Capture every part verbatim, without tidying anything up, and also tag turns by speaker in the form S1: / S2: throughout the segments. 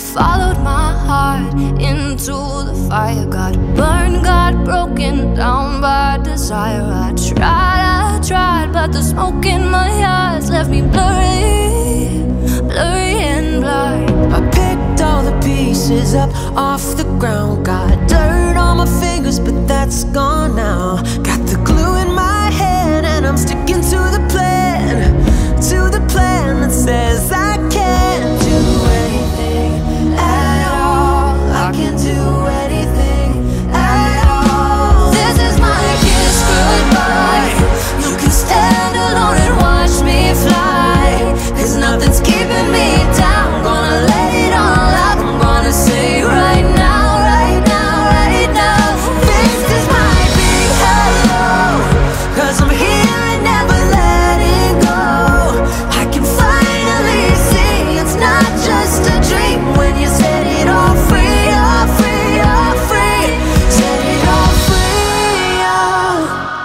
S1: followed my heart into the fire. Got burned, got broken down by desire. I tried, I tried, but the smoke in my eyes left me blurry, blurry and blind.
S2: I picked all the pieces up off the ground. Got dirt on my fingers, but that's gone now. Got the glue in my head and I'm sticking to the plan, to the plan that says I can't do anything at all. I can't do anything at all.
S1: This is my kiss goodbye. You can stand alone and watch me fly, 'cause nothing's keeping me down. Gonna let it all out. I'm gonna say right now, right now, right now. This is my big hello,
S2: 'Cause I'm here and never letting go. I can finally see it's not just a dream when you set it all free, all free, all free. Set it all free, oh.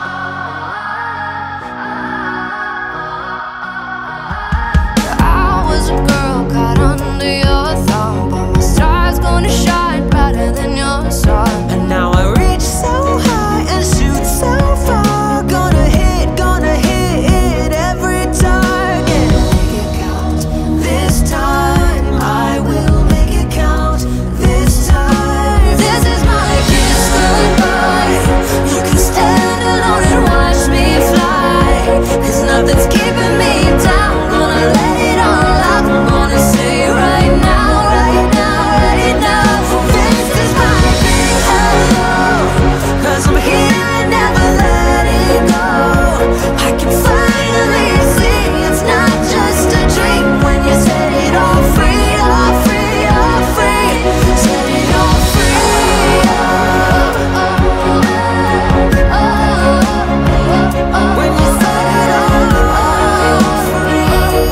S1: I was a girl caught under your thumb, but my star's gonna shine brighter than your sun.
S2: And now I reach so high and shoot so far. Gonna hit, gonna hit every target. Make it count this time. I will make it count this time.
S1: This is my kiss goodbye. You can stand alone and watch me fly, 'cause nothing's keeping me down. Gonna let it all out. I'm gonna say right now, right now, right now. This is my big hello,
S2: 'Cause I'm here and never letting go. I can finally see it's not just a dream when you set it all free, all free, all free. Set it all free, oh, oh, oh, oh. When you set it all free.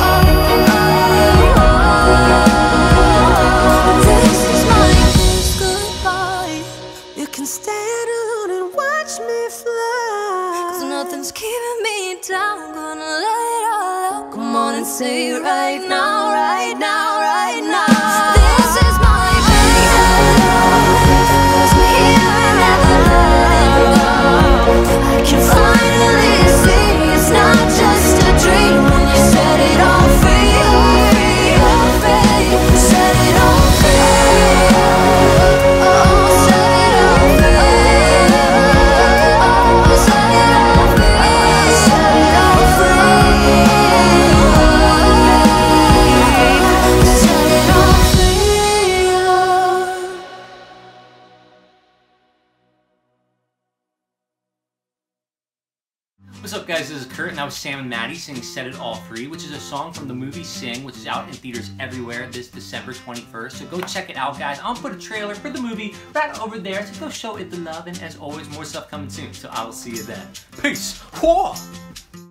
S1: this is my kiss goodbye.
S2: You can stand alone and watch me fly.
S1: 'Cause nothing's keeping me down. Gonna let it all out. Come on and say it right now, right now, right now. This is my big hello, 'cause I'm here and never letting go. I can finally see it's not just a dream when you set it all free, all free, all free. Set it all free, oh, set it all free, oh, set it all free, set it all free, set it all free, oh.
S3: What's up, guys? This is Kurt, and that was Sam and Maddie singing Set It All Free, which is a song from the movie Sing, which is out in theaters everywhere this December twenty-first. So go check it out, guys. I'll put a trailer for the movie right over there, so go show it the love, and as always, more stuff coming soon. So I will see you then. Peace! Whoa!